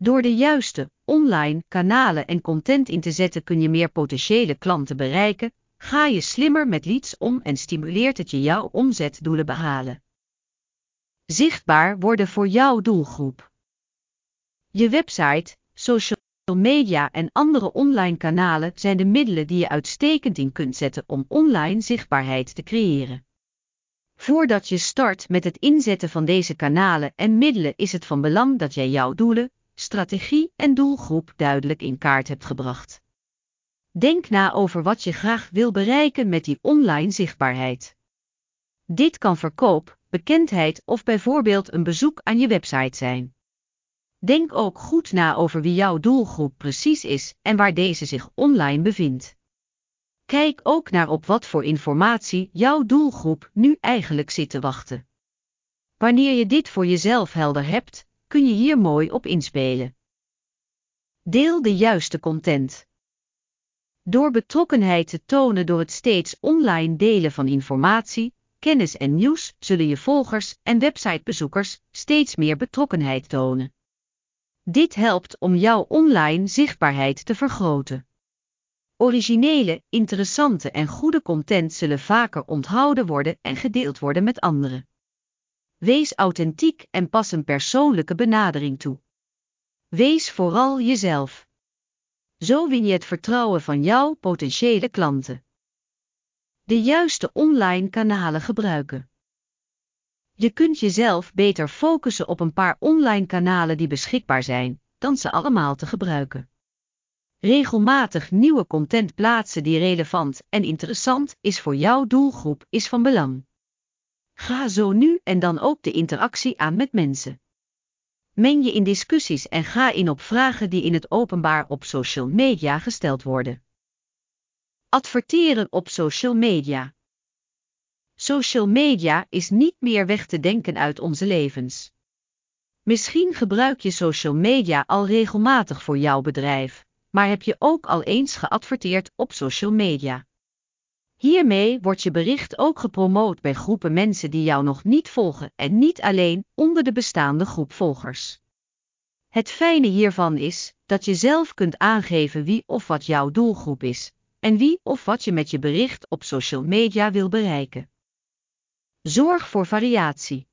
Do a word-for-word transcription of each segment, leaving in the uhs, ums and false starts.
Door de juiste online kanalen en content in te zetten kun je meer potentiële klanten bereiken, ga je slimmer met leads om en stimuleert het je jouw omzetdoelen behalen. Zichtbaar worden voor jouw doelgroep. Je website, social media en andere online kanalen zijn de middelen die je uitstekend in kunt zetten om online zichtbaarheid te creëren. Voordat je start met het inzetten van deze kanalen en middelen is het van belang dat jij jouw doelen, strategie en doelgroep duidelijk in kaart hebt gebracht. Denk na over wat je graag wil bereiken met die online zichtbaarheid. Dit kan verkoop, bekendheid of bijvoorbeeld een bezoek aan je website zijn. Denk ook goed na over wie jouw doelgroep precies is en waar deze zich online bevindt. Kijk ook naar op wat voor informatie jouw doelgroep nu eigenlijk zit te wachten. Wanneer je dit voor jezelf helder hebt, kun je hier mooi op inspelen. Deel de juiste content. Door betrokkenheid te tonen door het steeds online delen van informatie, kennis en nieuws, zullen je volgers en websitebezoekers steeds meer betrokkenheid tonen. Dit helpt om jouw online zichtbaarheid te vergroten. Originele, interessante en goede content zullen vaker onthouden worden en gedeeld worden met anderen. Wees authentiek en pas een persoonlijke benadering toe. Wees vooral jezelf. Zo win je het vertrouwen van jouw potentiële klanten. De juiste online kanalen gebruiken. Je kunt jezelf beter focussen op een paar online kanalen die beschikbaar zijn, dan ze allemaal te gebruiken. Regelmatig nieuwe content plaatsen die relevant en interessant is voor jouw doelgroep is van belang. Ga zo nu en dan ook de interactie aan met mensen. Meng je in discussies en ga in op vragen die in het openbaar op social media gesteld worden. Adverteren op social media. Social media is niet meer weg te denken uit onze levens. Misschien gebruik je social media al regelmatig voor jouw bedrijf, maar heb je ook al eens geadverteerd op social media. Hiermee wordt je bericht ook gepromoot bij groepen mensen die jou nog niet volgen en niet alleen onder de bestaande groep volgers. Het fijne hiervan is dat je zelf kunt aangeven wie of wat jouw doelgroep is en wie of wat je met je bericht op social media wil bereiken. Zorg voor variatie.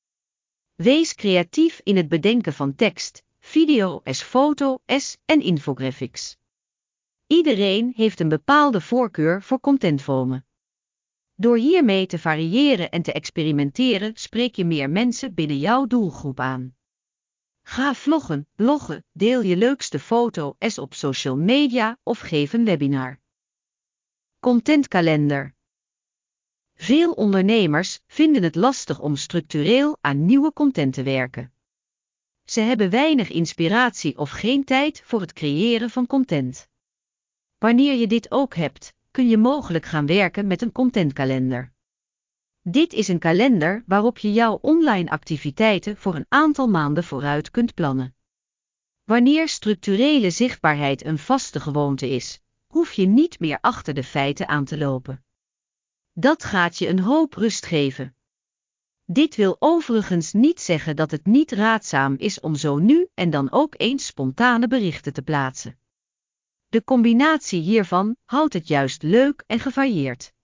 Wees creatief in het bedenken van tekst, video's, foto's en infographics. Iedereen heeft een bepaalde voorkeur voor contentvormen. Door hiermee te variëren en te experimenteren spreek je meer mensen binnen jouw doelgroep aan. Ga vloggen, bloggen, deel je leukste foto's op social media of geef een webinar. Contentkalender. Veel ondernemers vinden het lastig om structureel aan nieuwe content te werken. Ze hebben weinig inspiratie of geen tijd voor het creëren van content. Wanneer je dit ook hebt, kun je mogelijk gaan werken met een contentkalender. Dit is een kalender waarop je jouw online activiteiten voor een aantal maanden vooruit kunt plannen. Wanneer structurele zichtbaarheid een vaste gewoonte is, hoef je niet meer achter de feiten aan te lopen. Dat gaat je een hoop rust geven. Dit wil overigens niet zeggen dat het niet raadzaam is om zo nu en dan ook eens spontane berichten te plaatsen. De combinatie hiervan houdt het juist leuk en gevarieerd.